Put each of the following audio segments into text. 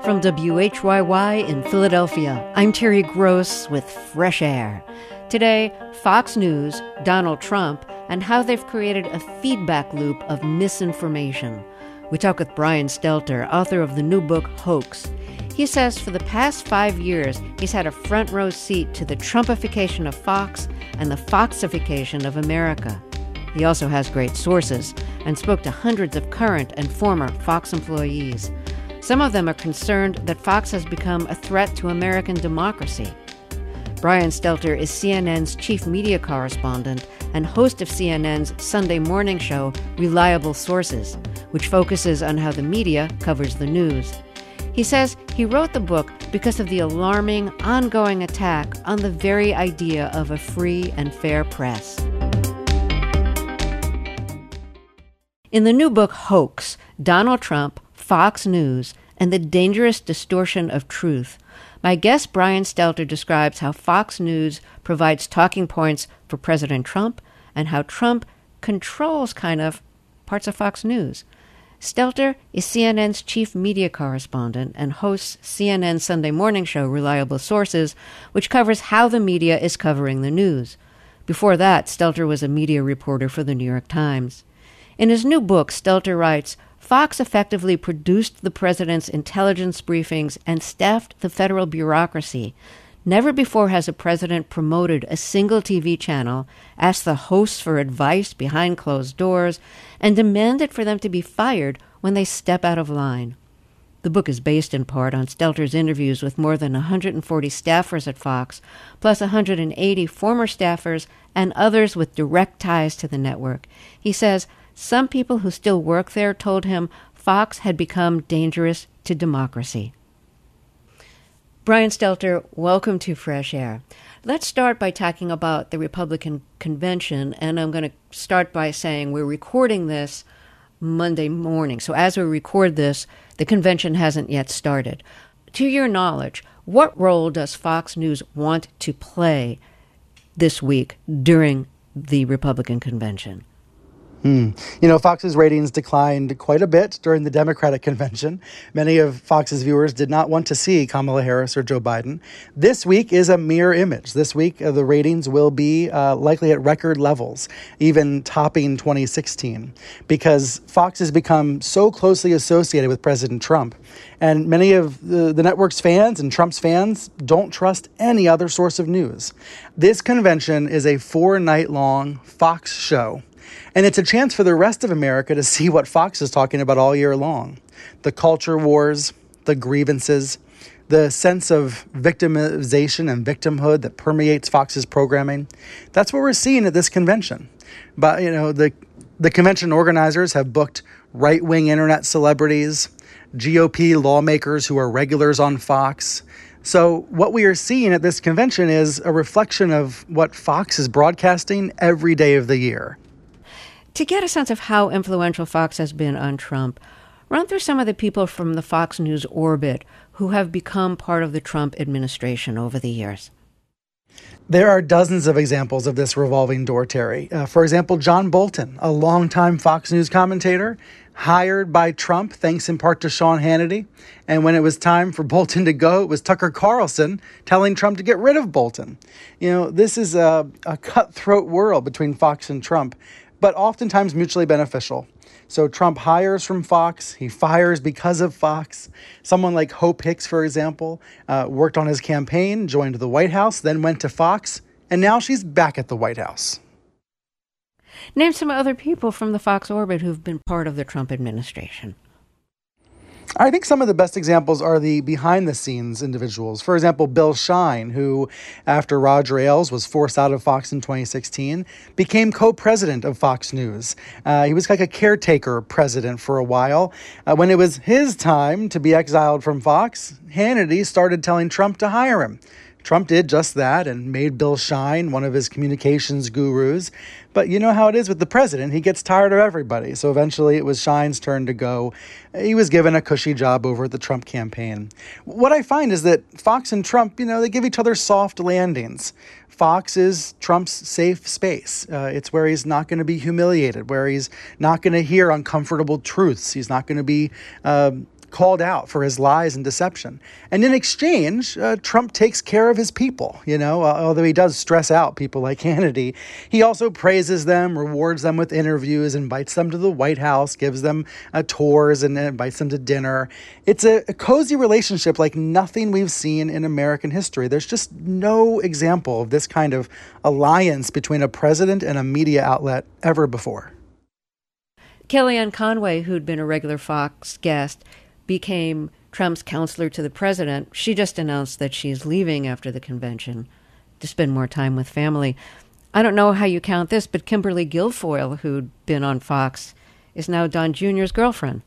From WHYY in Philadelphia, I'm Terry Gross with Fresh Air. Today, Fox News, Donald Trump, and how they've created a feedback loop of misinformation. We talk with Brian Stelter, author of the new book, Hoax. He says for the past 5 years, he's had a front row seat to the Trumpification of Fox and the Foxification of America. He also has great sources and spoke to hundreds of current and former Fox employees. Some of them are concerned that Fox has become a threat to American democracy. Brian Stelter is CNN's chief media correspondent and host of CNN's Sunday morning show, Reliable Sources, which focuses on how the media covers the news. He says he wrote the book because of the alarming, ongoing attack on the very idea of a free and fair press. In the new book, Hoax, Donald Trump, Fox News, and the Dangerous Distortion of Truth, my guest Brian Stelter describes how Fox News provides talking points for President Trump and how Trump controls, parts of Fox News. Stelter is CNN's chief media correspondent and hosts CNN's Sunday morning show, Reliable Sources, which covers how the media is covering the news. Before that, Stelter was a media reporter for the New York Times. In his new book, Stelter writes, Fox effectively produced the president's intelligence briefings and staffed the federal bureaucracy. Never before has a president promoted a single TV channel, asked the hosts for advice behind closed doors, and demanded for them to be fired when they step out of line. The book is based in part on Stelter's interviews with more than 140 staffers at Fox, plus 180 former staffers and others with direct ties to the network. He says, some people who still work there told him Fox had become dangerous to democracy. Brian Stelter, welcome to Fresh Air. Let's start by talking about the Republican convention, and I'm going to start by saying we're recording this Monday morning. So as we record this, the convention hasn't yet started. To your knowledge, what role does Fox News want to play this week during the Republican convention? Fox's ratings declined quite a bit during the Democratic convention. Many of Fox's viewers did not want to see Kamala Harris or Joe Biden. This week is a mirror image. This week, the ratings will be likely at record levels, even topping 2016, because Fox has become so closely associated with President Trump. And many of the network's fans and Trump's fans don't trust any other source of news. This convention is a 4-night-long Fox show. And it's a chance for the rest of America to see what Fox is talking about all year long. The culture wars, the grievances, the sense of victimization and victimhood that permeates Fox's programming. That's what we're seeing at this convention. But, the convention organizers have booked right-wing internet celebrities, GOP lawmakers who are regulars on Fox. So what we are seeing at this convention is a reflection of what Fox is broadcasting every day of the year. To get a sense of how influential Fox has been on Trump, run through some of the people from the Fox News orbit who have become part of the Trump administration over the years. There are dozens of examples of this revolving door, Terry. For example, John Bolton, a longtime Fox News commentator, hired by Trump, thanks in part to Sean Hannity. And when it was time for Bolton to go, it was Tucker Carlson telling Trump to get rid of Bolton. This is a cutthroat world between Fox and Trump, but oftentimes mutually beneficial. So Trump hires from Fox, he fires because of Fox. Someone like Hope Hicks, for example, worked on his campaign, joined the White House, then went to Fox, and now she's back at the White House. Name some other people from the Fox orbit who've been part of the Trump administration. I think some of the best examples are the behind-the-scenes individuals. For example, Bill Shine, who, after Roger Ailes was forced out of Fox in 2016, became co-president of Fox News. He was like a caretaker president for a while. When it was his time to be exiled from Fox, Hannity started telling Trump to hire him. Trump did just that and made Bill Shine one of his communications gurus. But you know how it is with the president. He gets tired of everybody. So eventually it was Shine's turn to go. He was given a cushy job over at the Trump campaign. What I find is that Fox and Trump, they give each other soft landings. Fox is Trump's safe space. It's where he's not going to be humiliated, where he's not going to hear uncomfortable truths. He's not going to be called out for his lies and deception. And in exchange, Trump takes care of his people, although he does stress out people like Hannity. He also praises them, rewards them with interviews, invites them to the White House, gives them tours, and invites them to dinner. It's a cozy relationship like nothing we've seen in American history. There's just no example of this kind of alliance between a president and a media outlet ever before. Kellyanne Conway, who'd been a regular Fox guest, became Trump's counselor to the president. She just announced that she's leaving after the convention to spend more time with family. I don't know how you count this, but Kimberly Guilfoyle, who'd been on Fox, is now Don Jr.'s girlfriend.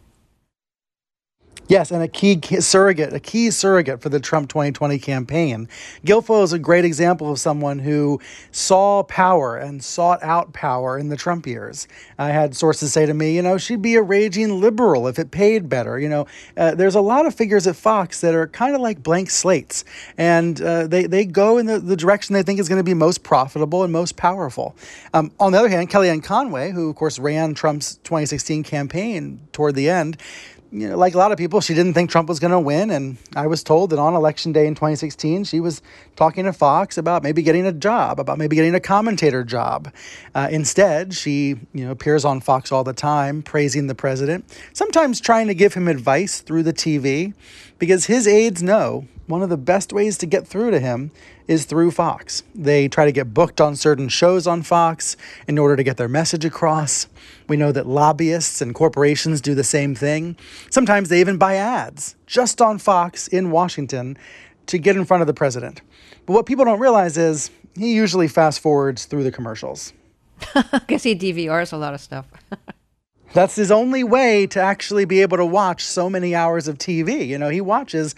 Yes, and a key surrogate for the Trump 2020 campaign. Guilfoyle is a great example of someone who saw power and sought out power in the Trump years. I had sources say to me, she'd be a raging liberal if it paid better. There's a lot of figures at Fox that are kind of like blank slates, and they go in the direction they think is going to be most profitable and most powerful. On the other hand, Kellyanne Conway, who, of course, ran Trump's 2016 campaign toward the end, like a lot of people, she didn't think Trump was going to win. And I was told that on Election Day in 2016, she was talking to Fox about maybe getting a job, about maybe getting a commentator job. Instead, she appears on Fox all the time, praising the president, sometimes trying to give him advice through the TV, because his aides know one of the best ways to get through to him is through Fox. They try to get booked on certain shows on Fox in order to get their message across. We know that lobbyists and corporations do the same thing. Sometimes they even buy ads just on Fox in Washington to get in front of the president. But what people don't realize is he usually fast forwards through the commercials. I guess he DVRs a lot of stuff. That's his only way to actually be able to watch so many hours of TV. He watches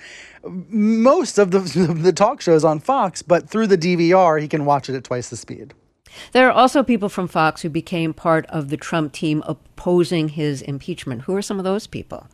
most of the talk shows on Fox, but through the DVR, he can watch it at twice the speed. There are also people from Fox who became part of the Trump team opposing his impeachment. Who are some of those people?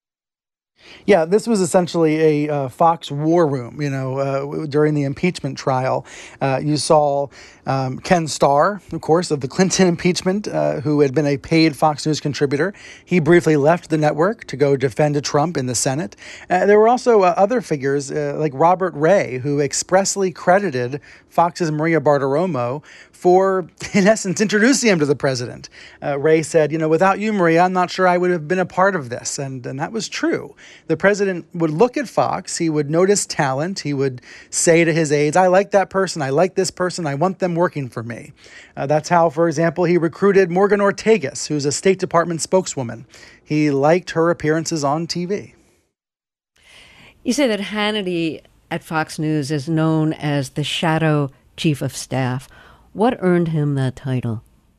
Yeah, this was essentially a Fox war room, during the impeachment trial. You saw Ken Starr, of course, of the Clinton impeachment, who had been a paid Fox News contributor. He briefly left the network to go defend Trump in the Senate. There were also other figures like Robert Ray, who expressly credited Fox's Maria Bartiromo for, in essence, introducing him to the president. Ray said, without you, Maria, I'm not sure I would have been a part of this. And that was true. The president would look at Fox. He would notice talent. He would say to his aides, I like that person. I like this person. I want them working for me. That's how, for example, he recruited Morgan Ortagus, who's a State Department spokeswoman. He liked her appearances on TV. You say that Hannity at Fox News is known as the shadow chief of staff. What earned him that title?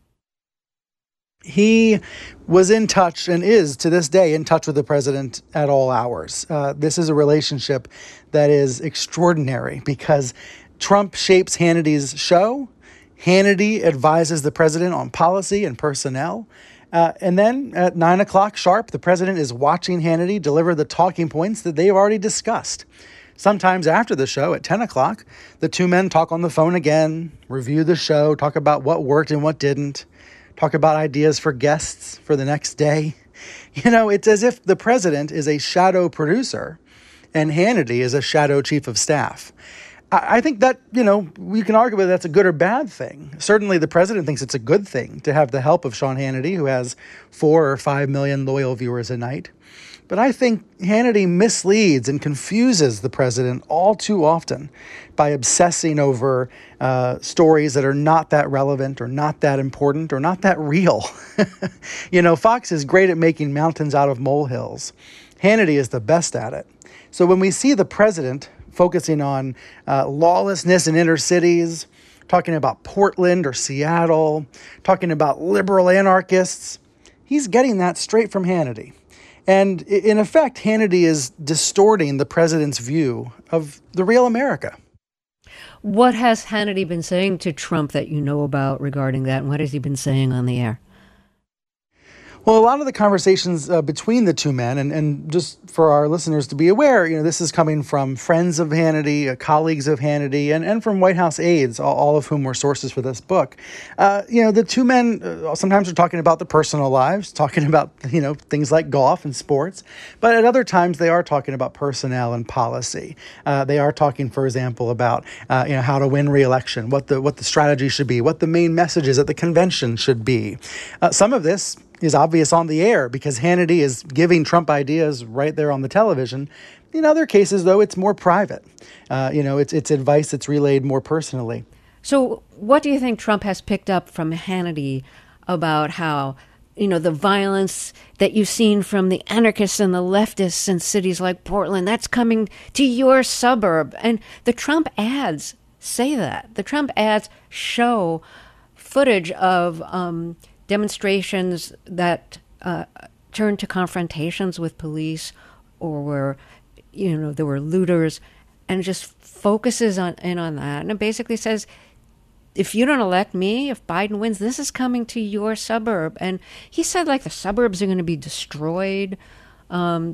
He was in touch and is to this day in touch with the president at all hours. This is a relationship that is extraordinary because Trump shapes Hannity's show. Hannity advises the president on policy and personnel. And then at 9 o'clock sharp, the president is watching Hannity deliver the talking points that they've already discussed. Sometimes after the show at 10 o'clock, the two men talk on the phone again, review the show, talk about what worked and what didn't, talk about ideas for guests for the next day. It's as if the president is a shadow producer and Hannity is a shadow chief of staff. I think that, we can argue whether that's a good or bad thing. Certainly the president thinks it's a good thing to have the help of Sean Hannity, who has 4 or 5 million loyal viewers a night. But I think Hannity misleads and confuses the president all too often by obsessing over stories that are not that relevant or not that important or not that real. Fox is great at making mountains out of molehills. Hannity is the best at it. So when we see the president focusing on lawlessness in inner cities, talking about Portland or Seattle, talking about liberal anarchists, he's getting that straight from Hannity. And in effect, Hannity is distorting the president's view of the real America. What has Hannity been saying to Trump that you know about regarding that? And what has he been saying on the air? Well, a lot of the conversations between the two men, and just for our listeners to be aware, this is coming from friends of Hannity, colleagues of Hannity, and from White House aides, all of whom were sources for this book. The two men sometimes are talking about the personal lives, talking about, things like golf and sports, but at other times they are talking about personnel and policy. They are talking, for example, about, how to win re-election, what the strategy should be, what the main messages at the convention should be. Some of this is obvious on the air because Hannity is giving Trump ideas right there on the television. In other cases, though, it's more private. It's advice that's relayed more personally. So what do you think Trump has picked up from Hannity about how, the violence that you've seen from the anarchists and the leftists in cities like Portland, that's coming to your suburb? And the Trump ads say that. The Trump ads show footage of demonstrations that turned to confrontations with police or were, there were looters, and just focuses in on that. And it basically says, if you don't elect me, if Biden wins, this is coming to your suburb. And he said, the suburbs are going to be destroyed. Or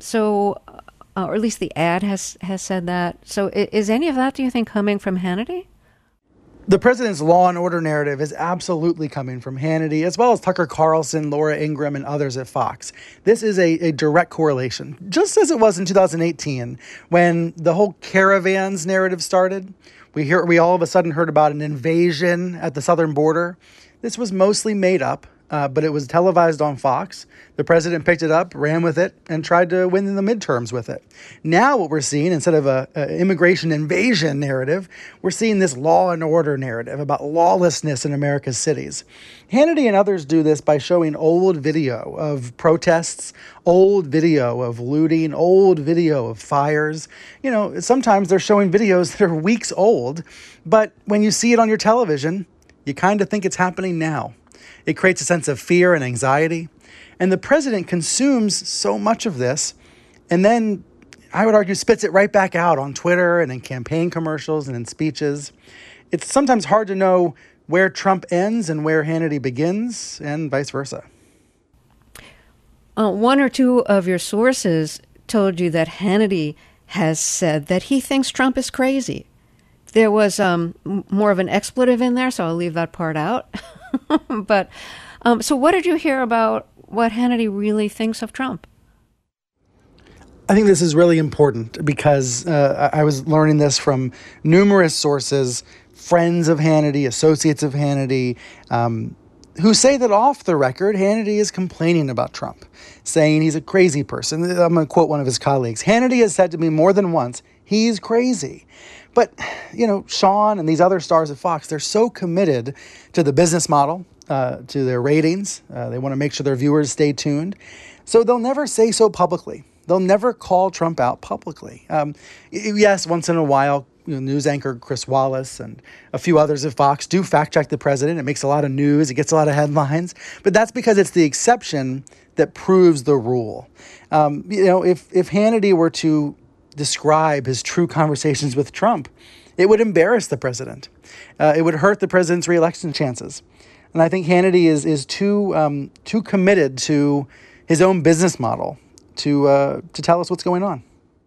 at least the ad has said that. So is any of that, do you think, coming from Hannity? The president's law and order narrative is absolutely coming from Hannity, as well as Tucker Carlson, Laura Ingraham, and others at Fox. This is a direct correlation, just as it was in 2018 when the whole caravans narrative started. We all of a sudden heard about an invasion at the southern border. This was mostly made up, but it was televised on Fox. The president picked it up, ran with it, and tried to win in the midterms with it. Now what we're seeing, instead of an immigration invasion narrative, we're seeing this law and order narrative about lawlessness in America's cities. Hannity and others do this by showing old video of protests, old video of looting, old video of fires. Sometimes they're showing videos that are weeks old, but when you see it on your television, you kind of think it's happening now. It creates a sense of fear and anxiety. And the president consumes so much of this and then, I would argue, spits it right back out on Twitter and in campaign commercials and in speeches. It's sometimes hard to know where Trump ends and where Hannity begins, and vice versa. One or two of your sources told you that Hannity has said that he thinks Trump is crazy. There was more of an expletive in there, so I'll leave that part out. But so what did you hear about what Hannity really thinks of Trump? I think this is really important because I was learning this from numerous sources, friends of Hannity, associates of Hannity, who say that off the record, Hannity is complaining about Trump, saying he's a crazy person. I'm going to quote one of his colleagues. Hannity has said to me more than once, he's crazy. But, Sean and these other stars at Fox, they're so committed to the business model, to their ratings. They want to make sure their viewers stay tuned. So they'll never say so publicly. They'll never call Trump out publicly. Yes, once in a while, news anchor Chris Wallace and a few others at Fox do fact-check the president. It makes a lot of news. It gets a lot of headlines. But that's because it's the exception that proves the rule. If Hannity were to describe his true conversations with Trump, it would embarrass the president. It would hurt the president's re-election chances. And I think Hannity is too committed to his own business model to tell us what's going on.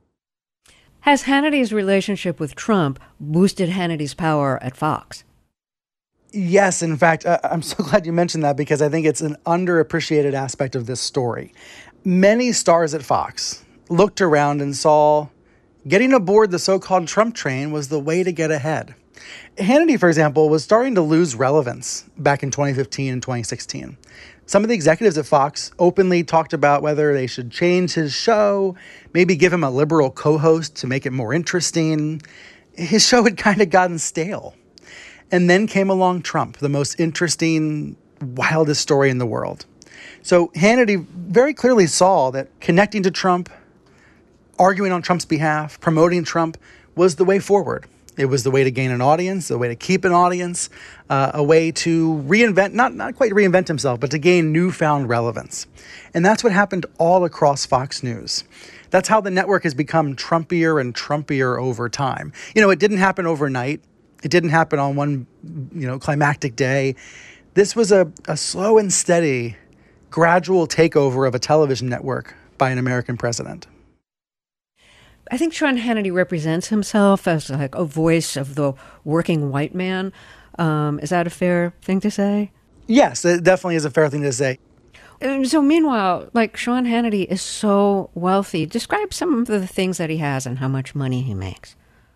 Has Hannity's relationship with Trump boosted Hannity's power at Fox? Yes, in fact, I'm so glad you mentioned that because I think it's an underappreciated aspect of this story. Many stars at Fox looked around and saw getting aboard the so-called Trump train was the way to get ahead. Hannity, for example, was starting to lose relevance back in 2015 and 2016. Some of the executives at Fox openly talked about whether they should change his show, maybe give him a liberal co-host to make it more interesting. His show had kind of gotten stale. And then came along Trump, the most interesting, wildest story in the world. So Hannity very clearly saw that connecting to Trump, arguing on Trump's behalf, promoting Trump was the way forward. It was the way to gain an audience, the way to keep an audience, a way to reinvent, not quite reinvent himself, but to gain newfound relevance. And that's what happened all across Fox News. That's how the network has become Trumpier and Trumpier over time. It didn't happen overnight. It didn't happen on one, climactic day. This was a slow and steady gradual takeover of a television network by an American president. I think Sean Hannity represents himself as like a voice of the working white man. Is that a fair thing to say? Yes, it definitely is a fair thing to say. So meanwhile, like Sean Hannity is so wealthy. Describe some of the things that he has and how much money he makes.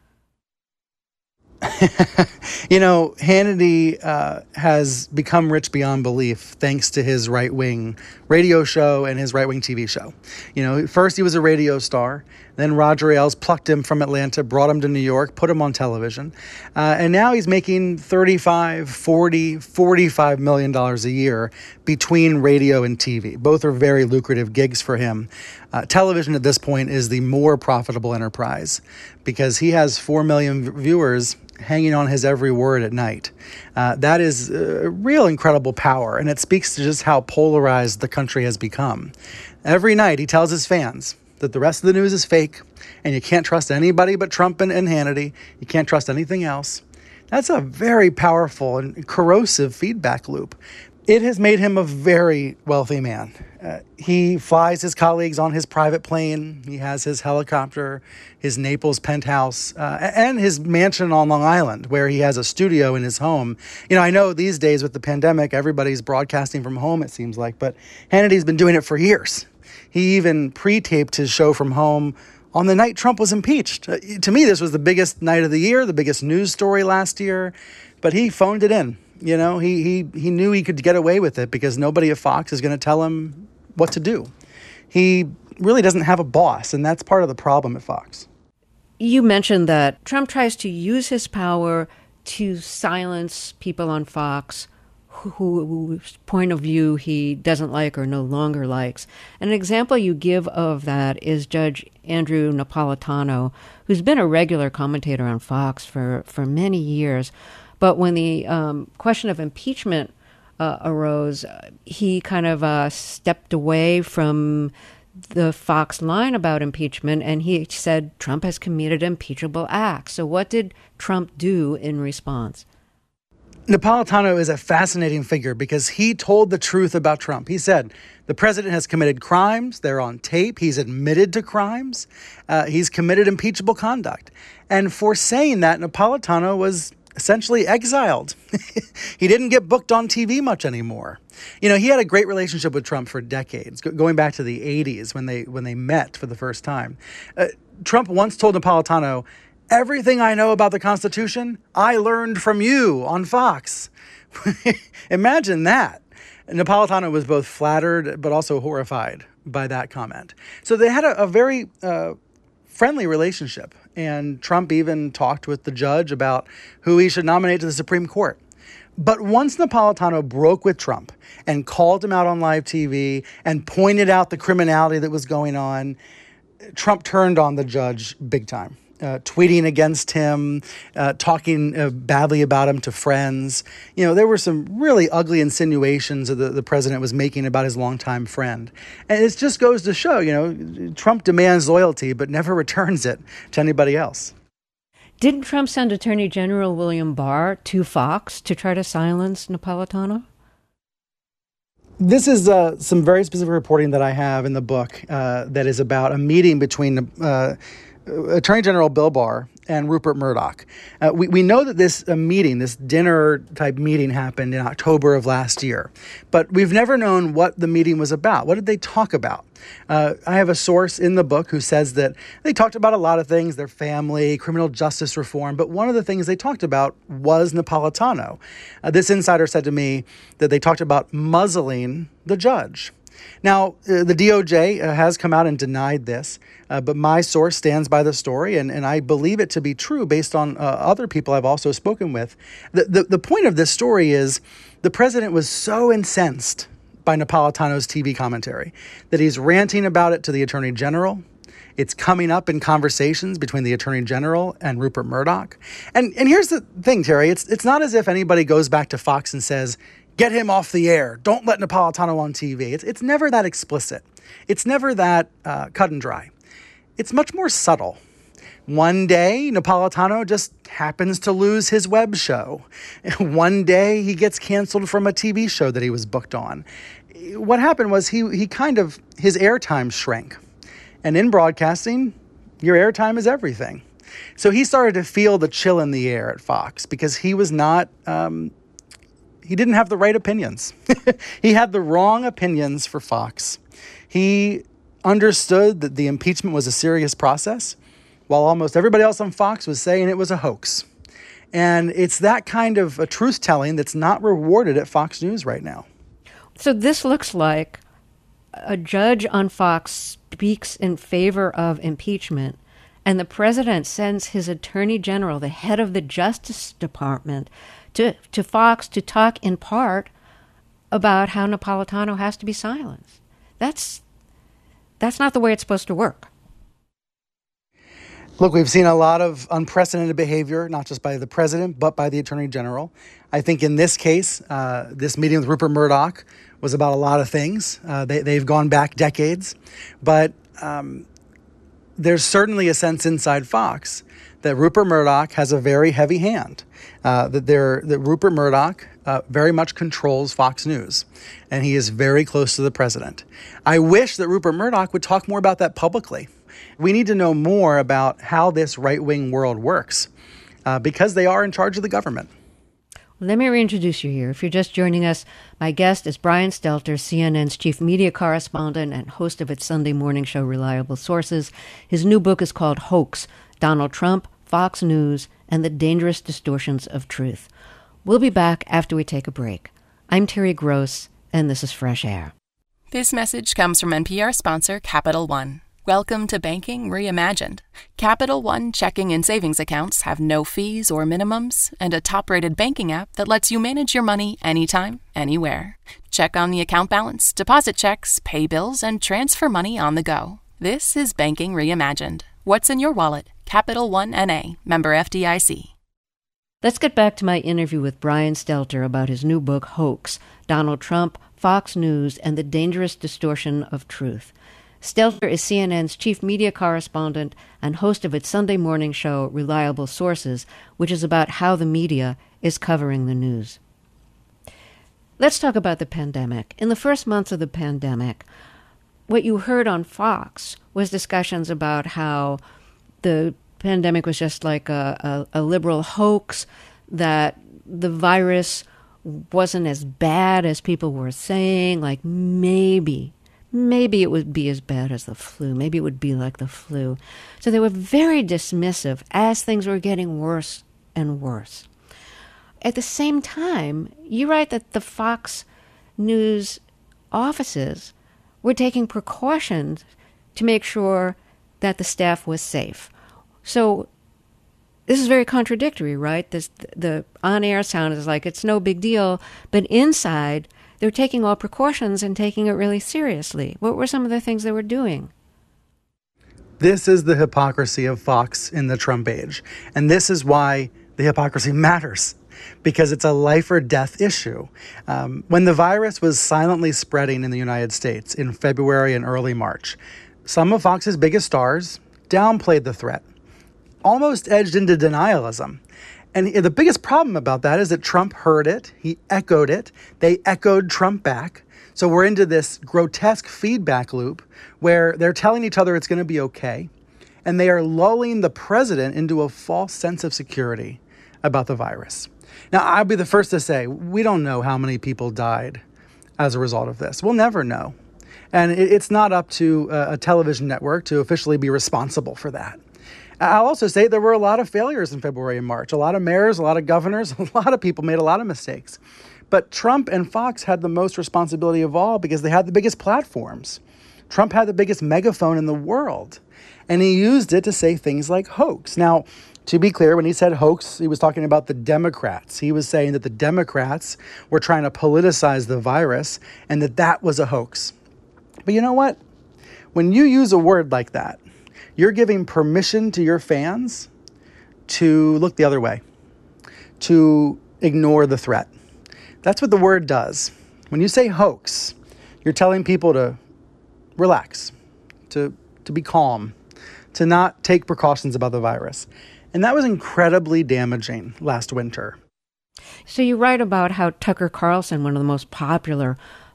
Hannity has become rich beyond belief thanks to his right-wing radio show and his right-wing TV show. First he was a radio star. Then Roger Ailes plucked him from Atlanta, brought him to New York, put him on television. And now he's making $35, $40, $45 million a year between radio and TV. Both are very lucrative gigs for him. Television at this point is the more profitable enterprise because he has 4 million viewers hanging on his every word at night. That is a real incredible power, and it speaks to just how polarized the country has become. Every night he tells his fans that the rest of the news is fake, and you can't trust anybody but Trump and Hannity. You can't trust anything else. That's a very powerful and corrosive feedback loop. It has made him a very wealthy man. He flies his colleagues on his private plane. He has his helicopter, his Naples penthouse, and his mansion on Long Island, where he has a studio in his home. I know these days with the pandemic, everybody's broadcasting from home, it seems like, but Hannity's been doing it for years. He even pre-taped his show from home on the night Trump was impeached. To me, this was the biggest night of the year, the biggest news story last year, but he phoned it in. He knew he could get away with it because nobody at Fox is going to tell him what to do. He really doesn't have a boss, and that's part of the problem at Fox. You mentioned that Trump tries to use his power to silence people on Fox whose point of view he doesn't like or no longer likes. An example you give of that is Judge Andrew Napolitano, who's been a regular commentator on Fox for many years. But when the question of impeachment arose, he kind of stepped away from the Fox line about impeachment, and he said Trump has committed impeachable acts. So what did Trump do in response? Napolitano is a fascinating figure because he told the truth about Trump. He said the president has committed crimes. They're on tape. He's admitted to crimes. He's committed impeachable conduct. And for saying that, Napolitano was essentially exiled. He didn't get booked on TV much anymore. He had a great relationship with Trump for decades, going back to the 80s when they met for the first time. Trump once told Napolitano, "Everything I know about the Constitution, I learned from you on Fox." Imagine that. Napolitano was both flattered but also horrified by that comment. So they had a very friendly relationship. And Trump even talked with the judge about who he should nominate to the Supreme Court. But once Napolitano broke with Trump and called him out on live TV and pointed out the criminality that was going on, Trump turned on the judge big time. Tweeting against him, talking badly about him to friends. There were some really ugly insinuations that the president was making about his longtime friend. And it just goes to show, Trump demands loyalty, but never returns it to anybody else. Didn't Trump send Attorney General William Barr to Fox to try to silence Napolitano? This is some very specific reporting that I have in the book that is about a meeting between Attorney General Bill Barr and Rupert Murdoch. We know that this meeting, this dinner-type meeting happened in October of last year, but we've never known what the meeting was about. What did they talk about? I have a source in the book who says that they talked about a lot of things, their family, criminal justice reform, but one of the things they talked about was Napolitano. This insider said to me that they talked about muzzling the judge. Now, the DOJ has come out and denied this, but my source stands by the story, and I believe it to be true based on other people I've also spoken with. The point of this story is the president was so incensed by Napolitano's TV commentary that he's ranting about it to the Attorney General. It's coming up in conversations between the Attorney General and Rupert Murdoch. And here's the thing, Terry. It's not as if anybody goes back to Fox and says, "Get him off the air. Don't let Napolitano on TV." It's never that explicit. It's never that cut and dry. It's much more subtle. One day, Napolitano just happens to lose his web show. One day, he gets canceled from a TV show that he was booked on. what happened was his airtime shrank. And in broadcasting, your airtime is everything. So he started to feel the chill in the air at Fox because he was not, he didn't have the right opinions. He had the wrong opinions for Fox. He understood that the impeachment was a serious process, while almost everybody else on Fox was saying it was a hoax. And it's that kind of a truth-telling that's not rewarded at Fox News right now. So this looks like a judge on Fox speaks in favor of impeachment, and the president sends his attorney general, the head of the Justice Department, to Fox to talk in part about how Napolitano has to be silenced. That's not the way it's supposed to work. Look, we've seen a lot of unprecedented behavior, not just by the president, but by the attorney general. I think in this case, this meeting with Rupert Murdoch was about a lot of things. They've gone back decades. But there's certainly a sense inside Fox that Rupert Murdoch has a very heavy hand, that Rupert Murdoch very much controls Fox News, and he is very close to the president. I wish that Rupert Murdoch would talk more about that publicly. We need to know more about how this right-wing world works because they are in charge of the government. Let me reintroduce you here. If you're just joining us, my guest is Brian Stelter, CNN's chief media correspondent and host of its Sunday morning show, Reliable Sources. His new book is called Hoax: Donald Trump, Fox News, and the Dangerous Distortions of Truth. We'll be back after we take a break. I'm Terry Gross, and this is Fresh Air. This message comes from NPR sponsor Capital One. Welcome to Banking Reimagined. Capital One checking and savings accounts have no fees or minimums and a top-rated banking app that lets you manage your money anytime, anywhere. Check on the account balance, deposit checks, pay bills, and transfer money on the go. This is Banking Reimagined. What's in your wallet? Capital One N.A., member FDIC. Let's get back to my interview with Brian Stelter about his new book, Hoax: Donald Trump, Fox News, and the Dangerous Distortion of Truth. Stelter is CNN's chief media correspondent and host of its Sunday morning show, Reliable Sources, which is about how the media is covering the news. Let's talk about the pandemic. In the first months of the pandemic, what you heard on Fox was discussions about how the pandemic was just like a liberal hoax, that the virus wasn't as bad as people were saying, like maybe it would be as bad as the flu. Maybe it would be like the flu. So they were very dismissive as things were getting worse and worse. At the same time, you write that the Fox News offices were taking precautions to make sure that the staff was safe. So this is very contradictory, right? The on-air sound is like it's no big deal, but inside they're taking all precautions and taking it really seriously. What were some of the things they were doing? This is the hypocrisy of Fox in the Trump age. And this is why the hypocrisy matters, because it's a life or death issue. When the virus was silently spreading in the United States in February and early March, some of Fox's biggest stars downplayed the threat, almost edged into denialism. And the biggest problem about that is that Trump heard it, he echoed it, they echoed Trump back. So we're into this grotesque feedback loop where they're telling each other it's going to be okay, and they are lulling the president into a false sense of security about the virus. Now, I'll be the first to say, we don't know how many people died as a result of this. We'll never know. And it's not up to a television network to officially be responsible for that. I'll also say there were a lot of failures in February and March. A lot of mayors, a lot of governors, a lot of people made a lot of mistakes. But Trump and Fox had the most responsibility of all because they had the biggest platforms. Trump had the biggest megaphone in the world, and he used it to say things like hoax. Now, to be clear, when he said hoax, he was talking about the Democrats. He was saying that the Democrats were trying to politicize the virus and that was a hoax. But you know what? When you use a word like that, you're giving permission to your fans to look the other way, to ignore the threat. That's what the word does. When you say hoax, you're telling people to relax, to be calm, to not take precautions about the virus. And that was incredibly damaging last winter. So you write about how Tucker Carlson, one of the most popular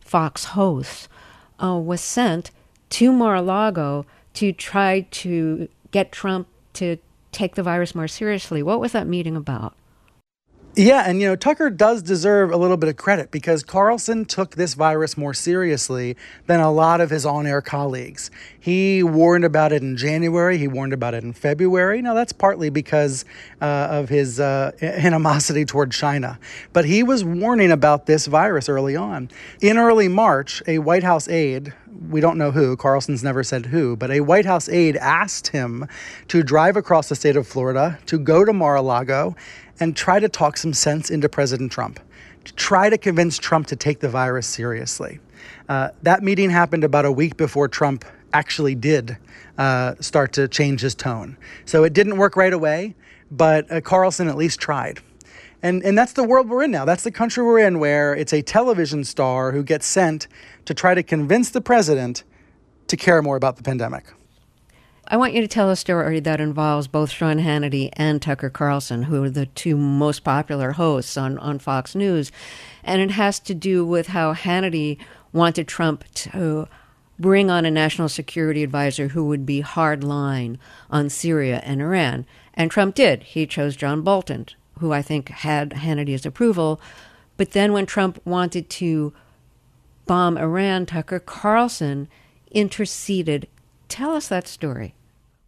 Fox hosts, was sent to Mar-a-Lago to try to get Trump to take the virus more seriously. What was that meeting about? Yeah, and Tucker does deserve a little bit of credit because Carlson took this virus more seriously than a lot of his on-air colleagues. He warned about it in January. He warned about it in February. Now, that's partly because of his animosity toward China. But he was warning about this virus early on. In early March, a White House aide, we don't know who, Carlson's never said who, but a White House aide asked him to drive across the state of Florida, to go to Mar-a-Lago, and try to talk some sense into President Trump, to try to convince Trump to take the virus seriously. That meeting happened about a week before Trump actually did start to change his tone. So it didn't work right away, but Carlson at least tried. And that's the world we're in now. That's the country we're in, where it's a television star who gets sent to try to convince the president to care more about the pandemic. I want you to tell a story that involves both Sean Hannity and Tucker Carlson, who are the two most popular hosts on Fox News. And it has to do with how Hannity wanted Trump to bring on a national security advisor who would be hardline on Syria and Iran. And Trump did. He chose John Bolton, who I think had Hannity's approval. But then when Trump wanted to bomb Iran, Tucker Carlson interceded. Tell us that story.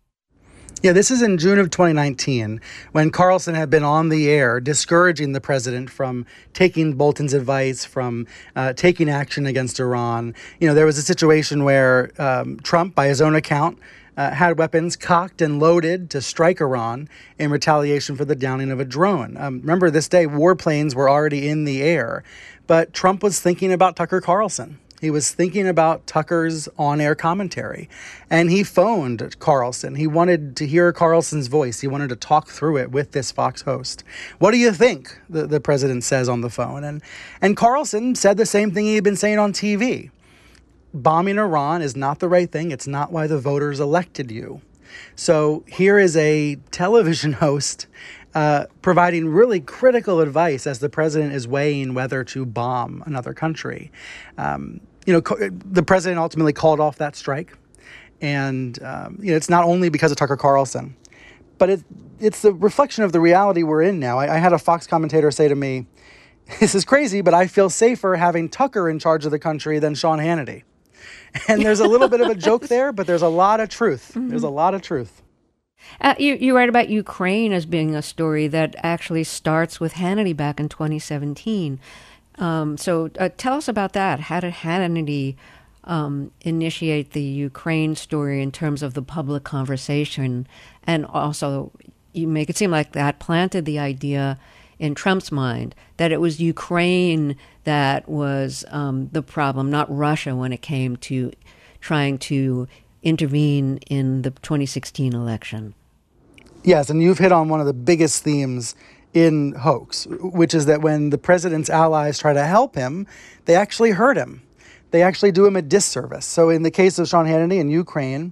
Yeah, this is in June of 2019, when Carlson had been on the air discouraging the president from taking Bolton's advice, from taking action against Iran. There was a situation where Trump, by his own account, had weapons cocked and loaded to strike Iran in retaliation for the downing of a drone. Remember, this day, warplanes were already in the air, but Trump was thinking about Tucker Carlson. He was thinking about Tucker's on-air commentary, and he phoned Carlson. He wanted to hear Carlson's voice. He wanted to talk through it with this Fox host. What do you think? The president says on the phone. And Carlson said the same thing he had been saying on TV. Bombing Iran is not the right thing. It's not why the voters elected you. So here is a television host providing really critical advice as the president is weighing whether to bomb another country. The president ultimately called off that strike. And it's not only because of Tucker Carlson, but it's the reflection of the reality we're in now. I had a Fox commentator say to me, "This is crazy, but I feel safer having Tucker in charge of the country than Sean Hannity." And there's a little bit of a joke there, but there's a lot of truth. Mm-hmm. There's a lot of truth. You write about Ukraine as being a story that actually starts with Hannity back in 2017. So tell us about that. How did Hannity initiate the Ukraine story in terms of the public conversation? And also, you make it seem like that planted the idea in Trump's mind that it was Ukraine that was the problem, not Russia, when it came to trying to intervene in the 2016 election. Yes, and you've hit on one of the biggest themes in hoax, which is that when the president's allies try to help him, they actually hurt him. They actually do him a disservice. So in the case of Sean Hannity and Ukraine,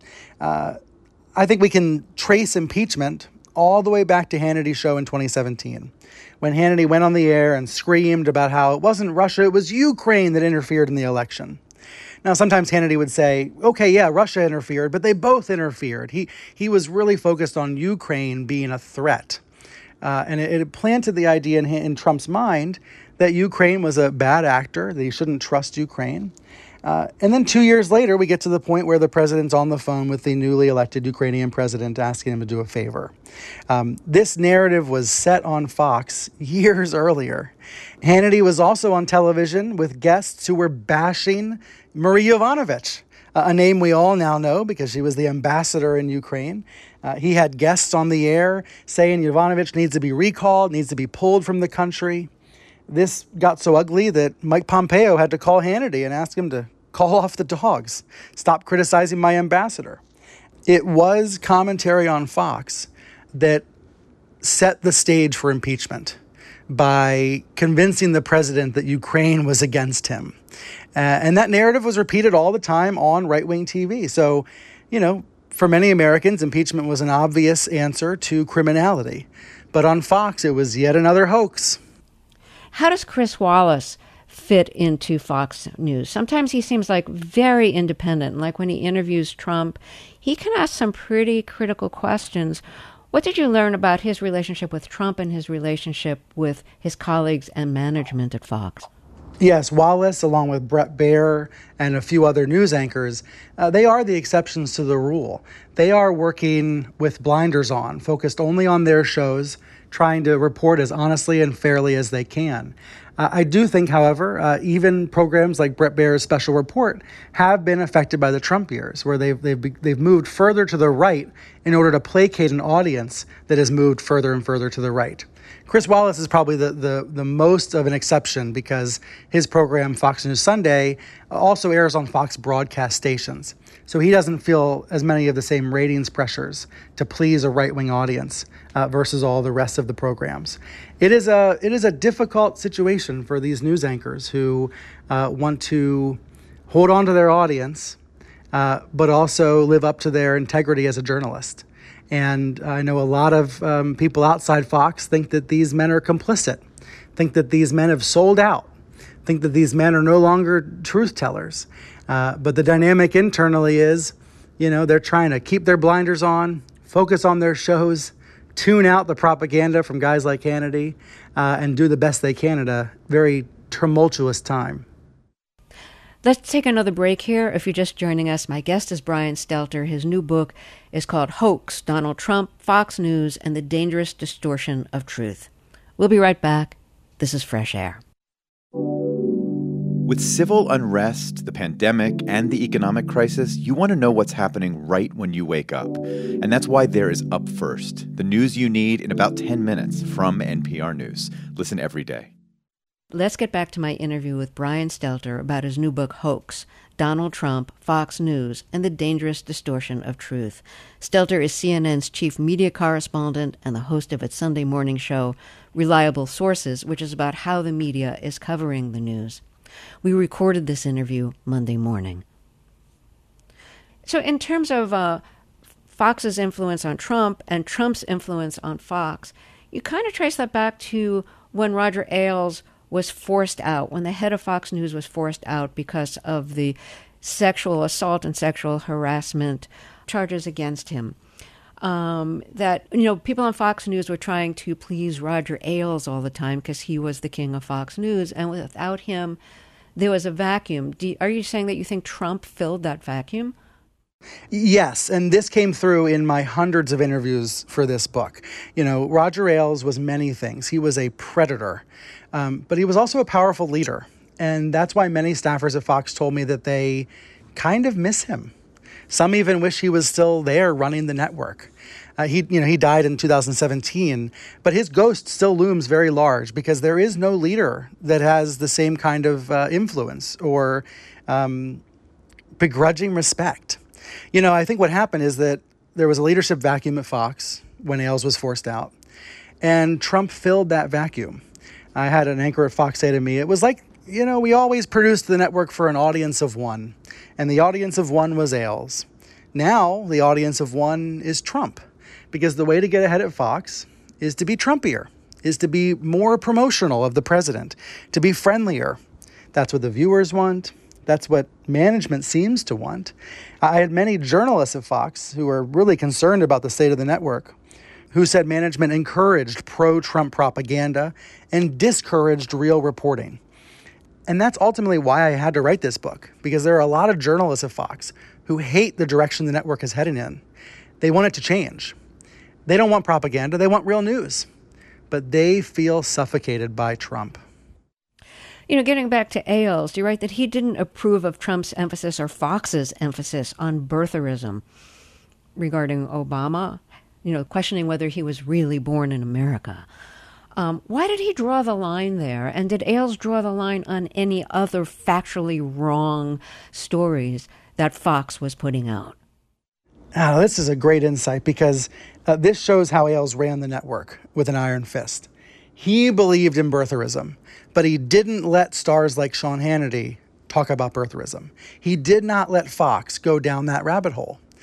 I think we can trace impeachment all the way back to Hannity's show in 2017, when Hannity went on the air and screamed about how it wasn't Russia, it was Ukraine that interfered in the election. Now, sometimes Hannity would say, okay, yeah, Russia interfered, but they both interfered. He was really focused on Ukraine being a threat. And it planted the idea in Trump's mind that Ukraine was a bad actor, that he shouldn't trust Ukraine. And then 2 years later, we get to the point where the president's on the phone with the newly elected Ukrainian president asking him to do a favor. This narrative was set on Fox years earlier. Hannity was also on television with guests who were bashing Marie Yovanovitch, a name we all now know because she was the ambassador in Ukraine. He had guests on the air saying Yovanovitch needs to be recalled, needs to be pulled from the country. This got so ugly that Mike Pompeo had to call Hannity and ask him to call off the dogs, stop criticizing my ambassador. It was commentary on Fox that set the stage for impeachment by convincing the president that Ukraine was against him. And that narrative was repeated all the time on right-wing TV. So, for many Americans, impeachment was an obvious answer to criminality. But on Fox, it was yet another hoax. How does Chris Wallace fit into Fox News? Sometimes he seems like very independent. Like when he interviews Trump, he can ask some pretty critical questions. What did you learn about his relationship with Trump and his relationship with his colleagues and management at Fox? Yes, Wallace, along with Bret Baier and a few other news anchors, they are the exceptions to the rule. They are working with blinders on, focused only on their shows, trying to report as honestly and fairly as they can. I do think, however, even programs like Bret Baier's Special Report have been affected by the Trump years, where they've moved further to the right in order to placate an audience that has moved further and further to the right. Chris Wallace is probably the most of an exception because his program, Fox News Sunday, also airs on Fox broadcast stations. So he doesn't feel as many of the same ratings pressures to please a right-wing audience versus all the rest of the programs. It is a difficult situation for these news anchors who want to hold on to their audience, but also live up to their integrity as a journalist. And I know a lot of people outside Fox think that these men are complicit, think that these men have sold out, think that these men are no longer truth tellers. But the dynamic internally is, they're trying to keep their blinders on, focus on their shows, tune out the propaganda from guys like Hannity, and do the best they can at a very tumultuous time. Let's take another break here. If you're just joining us, my guest is Brian Stelter. His new book is called Hoax, Donald Trump, Fox News, and the Dangerous Distortion of Truth. We'll be right back. This is Fresh Air. With civil unrest, the pandemic, and the economic crisis, you want to know what's happening right when you wake up. And that's why there is Up First, the news you need in about 10 minutes from NPR News. Listen every day. Let's get back to my interview with Brian Stelter about his new book, Hoax, Donald Trump, Fox News, and the Dangerous Distortion of Truth. Stelter is CNN's chief media correspondent and the host of its Sunday morning show, Reliable Sources, which is about how the media is covering the news. We recorded this interview Monday morning. So in terms of Fox's influence on Trump and Trump's influence on Fox, you kind of trace that back to when Roger Ailes was forced out, when the head of Fox News was forced out because of the sexual assault and sexual harassment charges against him. People on Fox News were trying to please Roger Ailes all the time because he was the king of Fox News, and without him, there was a vacuum. Are you saying that you think Trump filled that vacuum? Yes, and this came through in my hundreds of interviews for this book. Roger Ailes was many things. He was a predator, but he was also a powerful leader. And that's why many staffers at Fox told me that they kind of miss him. Some even wish he was still there running the network. He died in 2017, but his ghost still looms very large because there is no leader that has the same kind of influence or begrudging respect. I think what happened is that there was a leadership vacuum at Fox when Ailes was forced out, and Trump filled that vacuum. I had an anchor at Fox say to me, it was like, we always produced the network for an audience of one, and the audience of one was Ailes. Now, the audience of one is Trump, because the way to get ahead at Fox is to be Trumpier, is to be more promotional of the president, to be friendlier. That's what the viewers want. That's what management seems to want. I had many journalists at Fox who were really concerned about the state of the network, who said management encouraged pro-Trump propaganda and discouraged real reporting. And that's ultimately why I had to write this book, because there are a lot of journalists at Fox who hate the direction the network is heading in. They want it to change. They don't want propaganda, they want real news. But they feel suffocated by Trump. Getting back to Ailes, you write that he didn't approve of Trump's emphasis or Fox's emphasis on birtherism regarding Obama, questioning whether he was really born in America. Why did he draw the line there? And did Ailes draw the line on any other factually wrong stories that Fox was putting out? This is a great insight because this shows how Ailes ran the network with an iron fist. He believed in birtherism, but he didn't let stars like Sean Hannity talk about birtherism. He did not let Fox go down that rabbit hole.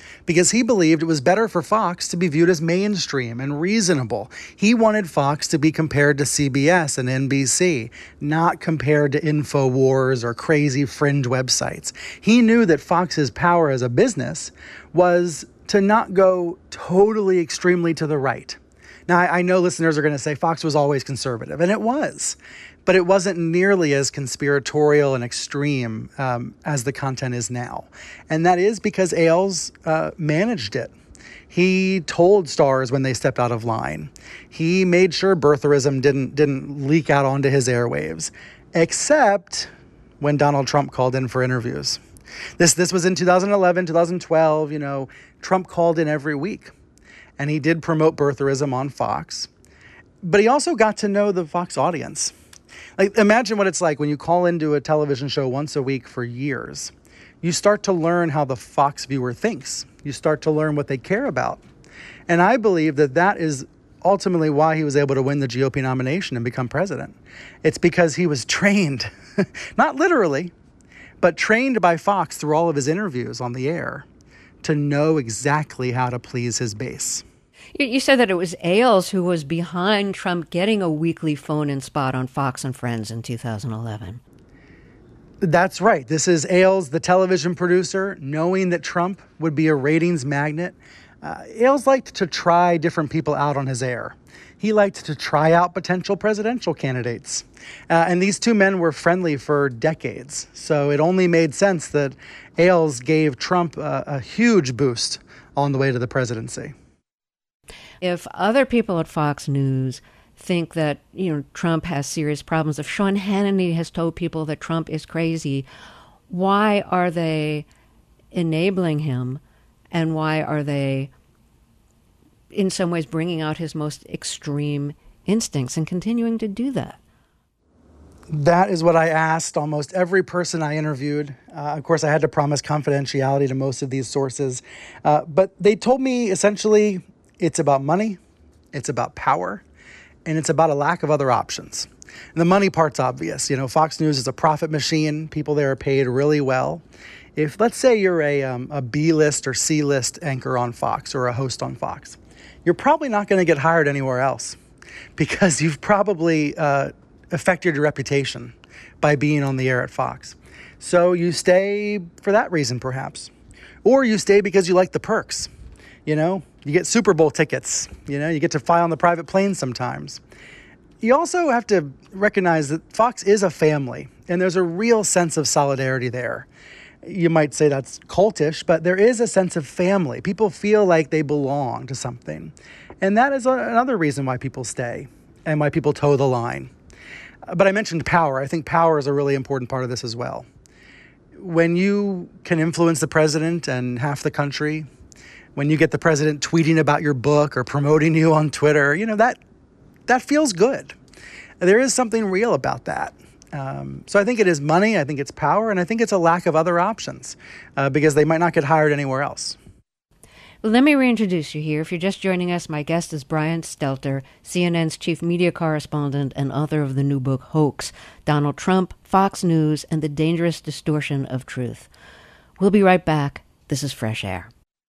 because he believed it was better for Fox to be viewed as mainstream and reasonable. He wanted Fox to be compared to CBS and NBC, not compared to InfoWars or crazy fringe websites. He knew that Fox's power as a business was to not go totally extremely to the right. Now, I know listeners are going to say Fox was always conservative, and it was, but it wasn't nearly as conspiratorial and extreme as the content is now. And that is because Ailes managed it. He told stars when they stepped out of line. He made sure birtherism didn't leak out onto his airwaves, except when Donald Trump called in for interviews. This was in 2011, 2012, Trump called in every week. And he did promote birtherism on Fox. But he also got to know the Fox audience. Like, imagine what it's like when you call into a television show once a week for years. You start to learn how the Fox viewer thinks. You start to learn what they care about. And I believe that is ultimately why he was able to win the GOP nomination and become president. It's because he was trained, not literally, but trained by Fox through all of his interviews on the air to know exactly how to please his base. You said that it was Ailes who was behind Trump getting a weekly phone-in spot on Fox and Friends in 2011. That's right. This is Ailes, the television producer, knowing that Trump would be a ratings magnet. Ailes liked to try different people out on his air. He liked to try out potential presidential candidates. And these two men were friendly for decades. So it only made sense that Ailes gave Trump a huge boost on the way to the presidency. If other people at Fox News think that, Trump has serious problems, if Sean Hannity has told people that Trump is crazy, why are they enabling him? And why are they, in some ways, bringing out his most extreme instincts and continuing to do that? That is what I asked almost every person I interviewed. Of course, I had to promise confidentiality to most of these sources. But they told me essentially it's about money, it's about power, and it's about a lack of other options. And the money part's obvious. Fox News is a profit machine. People there are paid really well. If, let's say, you're a B-list or C-list anchor on Fox or a host on Fox, you're probably not going to get hired anywhere else because you've probably affected your reputation by being on the air at Fox. So you stay for that reason, perhaps. Or you stay because you like the perks. You get Super Bowl tickets. You get to fly on the private plane sometimes. You also have to recognize that Fox is a family, and there's a real sense of solidarity there. You might say that's cultish, but there is a sense of family. People feel like they belong to something. And that is another reason why people stay and why people toe the line. But I mentioned power. I think power is a really important part of this as well. When you can influence the president and half the country, when you get the president tweeting about your book or promoting you on Twitter, that feels good. There is something real about that. So I think it is money, I think it's power, and I think it's a lack of other options because they might not get hired anywhere else. Well, let me reintroduce you here. If you're just joining us, my guest is Brian Stelter, CNN's chief media correspondent and author of the new book, Hoax, Donald Trump, Fox News, and the Dangerous Distortion of Truth. We'll be right back. This is Fresh Air.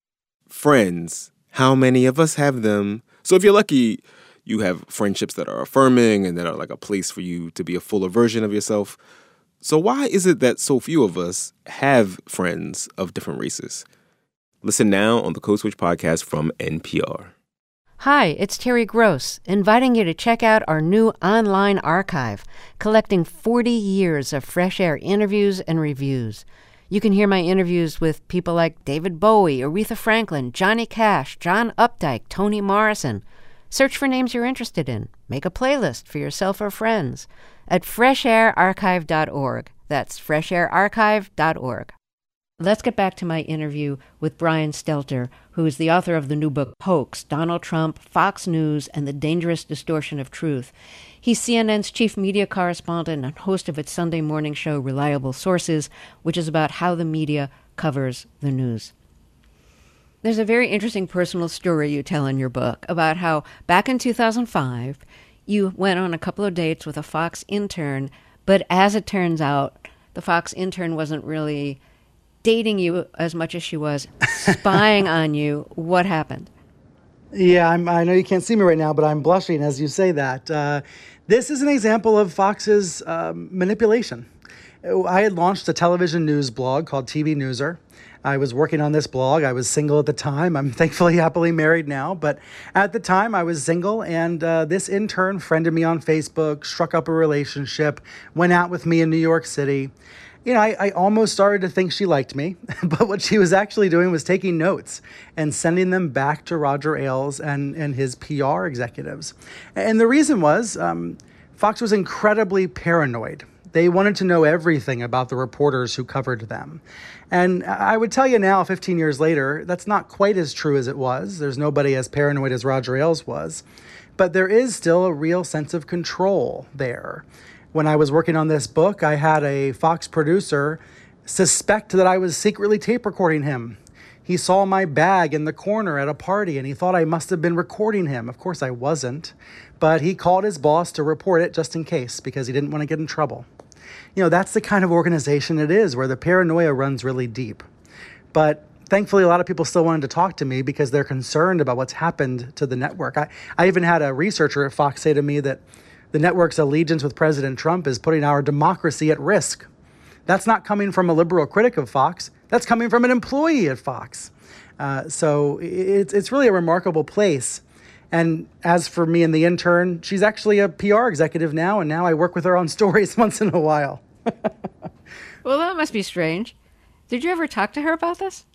Friends. How many of us have them? So if you're lucky, you have friendships that are affirming and that are like a place for you to be a fuller version of yourself. So why is it that so few of us have friends of different races? Listen now on the Code Switch podcast from NPR. Hi, it's Terry Gross, inviting you to check out our new online archive, collecting 40 years of Fresh Air interviews and reviews. You can hear my interviews with people like David Bowie, Aretha Franklin, Johnny Cash, John Updike, Toni Morrison. Search for names you're interested in. Make a playlist for yourself or friends at freshairarchive.org. That's freshairarchive.org. Let's get back to my interview with Brian Stelter, who is the author of the new book, Hoax, Donald Trump, Fox News, and the Dangerous Distortion of Truth. He's CNN's chief media correspondent and host of its Sunday morning show, Reliable Sources, which is about how the media covers the news. There's a very interesting personal story you tell in your book about how back in 2005, you went on a couple of dates with a Fox intern, but as it turns out, the Fox intern wasn't really dating you as much as she was spying on you, what happened? Yeah, I know you can't see me right now, but I'm blushing as you say that. This is an example of Fox's manipulation. I had launched a television news blog called TV Newser. I was working on this blog. I was single at the time. I'm thankfully happily married now. But at the time, I was single, and this intern friended me on Facebook, struck up a relationship, went out with me in New York City. I almost started to think she liked me, but what she was actually doing was taking notes and sending them back to Roger Ailes and his PR executives. And the reason was Fox was incredibly paranoid. They wanted to know everything about the reporters who covered them. And I would tell you now, 15 years later, that's not quite as true as it was. There's nobody as paranoid as Roger Ailes was. But there is still a real sense of control there. When I was working on this book, I had a Fox producer suspect that I was secretly tape recording him. He saw my bag in the corner at a party and he thought I must have been recording him. Of course I wasn't, but he called his boss to report it just in case because he didn't want to get in trouble. That's the kind of organization it is where the paranoia runs really deep. But thankfully, a lot of people still wanted to talk to me because they're concerned about what's happened to the network. I even had a researcher at Fox say to me that the network's allegiance with President Trump is putting our democracy at risk. That's not coming from a liberal critic of Fox. That's coming from an employee at Fox. So it's really a remarkable place. And as for me and the intern, she's actually a PR executive now, and now I work with her on stories once in a while. Well, that must be strange. Did you ever talk to her about this?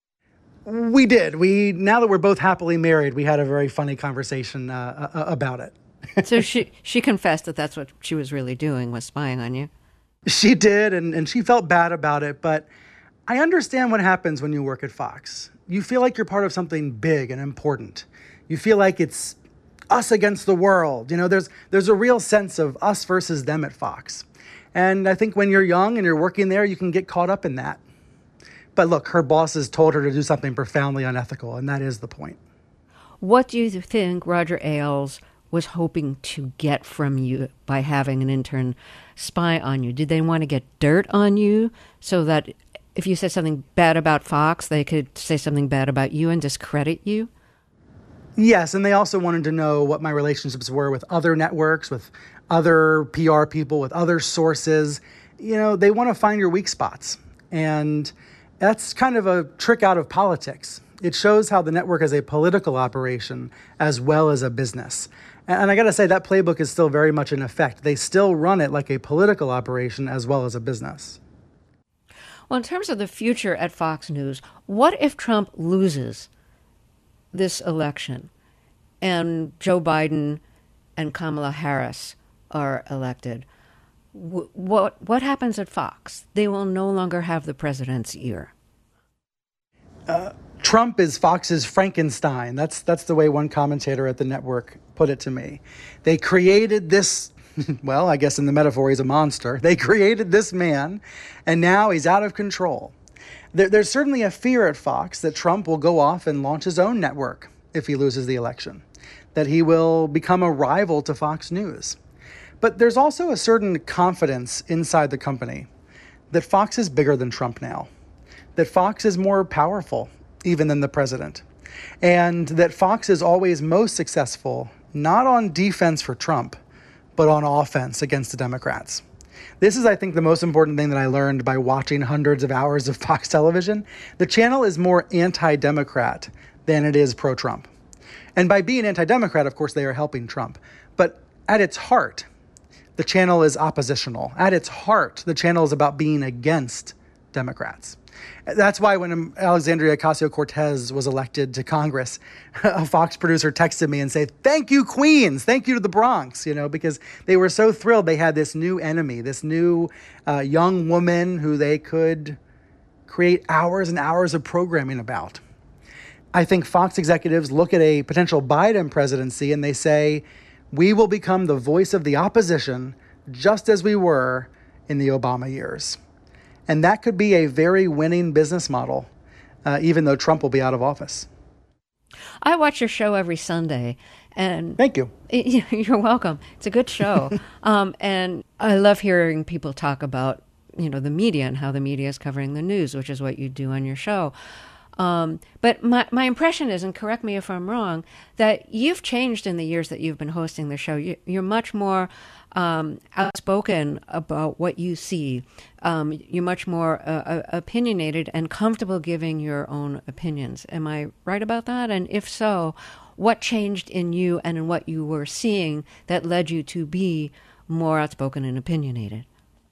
We did. Now that we're both happily married, we had a very funny conversation about it. So she confessed that that's what she was really doing, was spying on you. She did, and she felt bad about it, but I understand what happens when you work at Fox. You feel like you're part of something big and important. You feel like it's us against the world. There's a real sense of us versus them at Fox. And I think when you're young and you're working there, you can get caught up in that. But look, her bosses told her to do something profoundly unethical, and that is the point. What do you think Roger Ailes was hoping to get from you by having an intern spy on you? Did they want to get dirt on you so that if you said something bad about Fox, they could say something bad about you and discredit you? Yes, and they also wanted to know what my relationships were with other networks, with other PR people, with other sources. They want to find your weak spots. And that's kind of a trick out of politics. It shows how the network is a political operation as well as a business. And I got to say, that playbook is still very much in effect. They still run it like a political operation as well as a business. Well, in terms of the future at Fox News, what if Trump loses this election and Joe Biden and Kamala Harris are elected? What happens at Fox? They will no longer have the president's ear. Trump is Fox's Frankenstein. That's the way one commentator at the network put it to me. They created this, well, I guess in the metaphor, he's a monster. They created this man, and now he's out of control. There's certainly a fear at Fox that Trump will go off and launch his own network if he loses the election, that he will become a rival to Fox News. But there's also a certain confidence inside the company that Fox is bigger than Trump now, that Fox is more powerful even than the president, and that Fox is always most successful not on defense for Trump, but on offense against the Democrats. This is, I think, the most important thing that I learned by watching hundreds of hours of Fox television. The channel is more anti-Democrat than it is pro-Trump. And by being anti-Democrat, of course, they are helping Trump. But at its heart, the channel is oppositional. At its heart, the channel is about being against Democrats. That's why when Alexandria Ocasio-Cortez was elected to Congress, a Fox producer texted me and said, "Thank you, Queens. Thank you to the Bronx," because they were so thrilled they had this new enemy, this new young woman who they could create hours and hours of programming about. I think Fox executives look at a potential Biden presidency and they say, we will become the voice of the opposition just as we were in the Obama years. And that could be a very winning business model, even though Trump will be out of office. I watch your show every Sunday. And thank you. You're welcome. It's a good show. And I love hearing people talk about the media and how the media is covering the news, which is what you do on your show. But my impression is, and correct me if I'm wrong, that you've changed in the years that you've been hosting the show. You're much more outspoken about what you see. You're much more opinionated and comfortable giving your own opinions. Am I right about that? And if so, what changed in you and in what you were seeing that led you to be more outspoken and opinionated?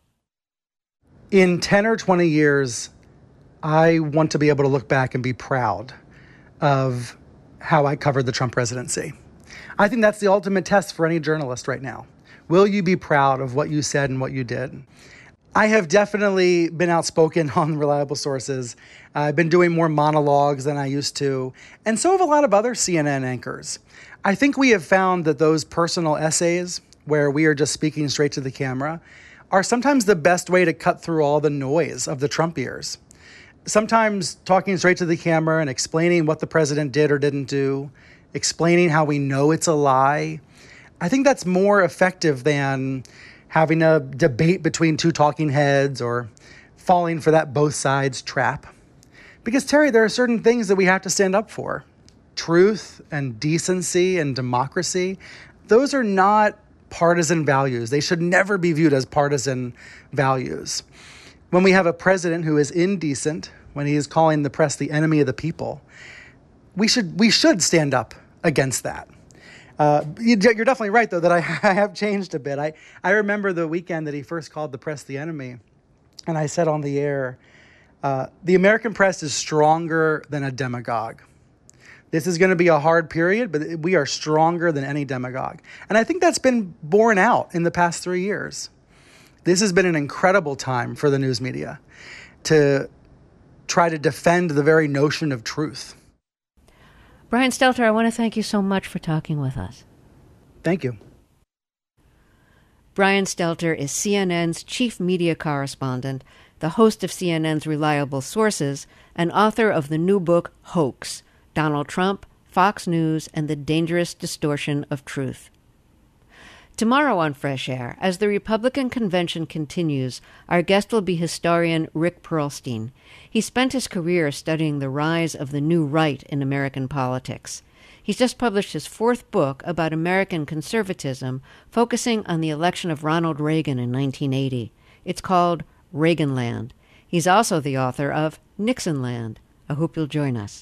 In 10 or 20 years, I want to be able to look back and be proud of how I covered the Trump presidency. I think that's the ultimate test for any journalist right now. Will you be proud of what you said and what you did? I have definitely been outspoken on reliable sources. I've been doing more monologues than I used to, and so have a lot of other CNN anchors. I think we have found that those personal essays, where we are just speaking straight to the camera, are sometimes the best way to cut through all the noise of the Trump years. Sometimes talking straight to the camera and explaining what the president did or didn't do, explaining how we know it's a lie, I think that's more effective than having a debate between two talking heads or falling for that both sides trap. Because, Terry, there are certain things that we have to stand up for. Truth and decency and democracy, those are not partisan values. They should never be viewed as partisan values. When we have a president who is indecent, when he is calling the press the enemy of the people, we should stand up against that. You're definitely right, though, that I have changed a bit. I remember the weekend that he first called the press the enemy, and I said on the air, the American press is stronger than a demagogue. This is going to be a hard period, but we are stronger than any demagogue. And I think that's been borne out in the past 3 years. This has been an incredible time for the news media to try to defend the very notion of truth. Brian Stelter, I want to thank you so much for talking with us. Thank you. Brian Stelter is CNN's chief media correspondent, the host of CNN's Reliable Sources, and author of the new book, Hoax: Donald Trump, Fox News, and the Dangerous Distortion of Truth. Tomorrow on Fresh Air, as the Republican convention continues, our guest will be historian Rick Perlstein. He spent his career studying the rise of the new right in American politics. He's just published his fourth book about American conservatism, focusing on the election of Ronald Reagan in 1980. It's called Reaganland. He's also the author of Nixonland. I hope you'll join us.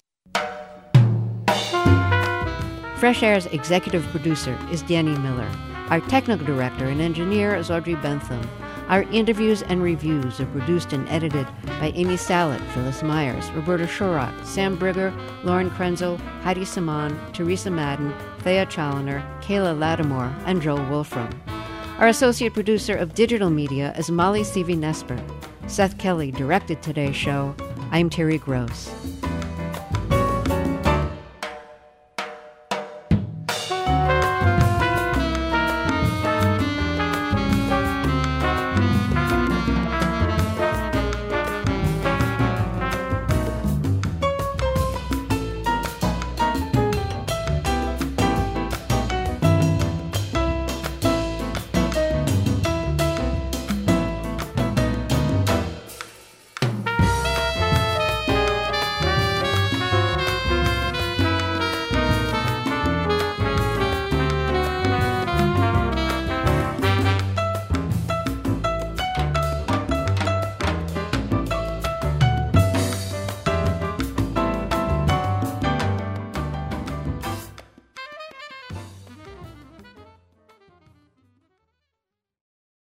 Fresh Air's executive producer is Danny Miller. Our technical director and engineer is Audrey Bentham. Our interviews and reviews are produced and edited by Amy Salet, Phyllis Myers, Roberta Shorrock, Sam Brigger, Lauren Krenzel, Heidi Saman, Teresa Madden, Thea Challoner, Kayla Lattimore, and Joel Wolfram. Our associate producer of digital media is Molly Seavey-Nesper. Seth Kelly directed today's show. I'm Terry Gross.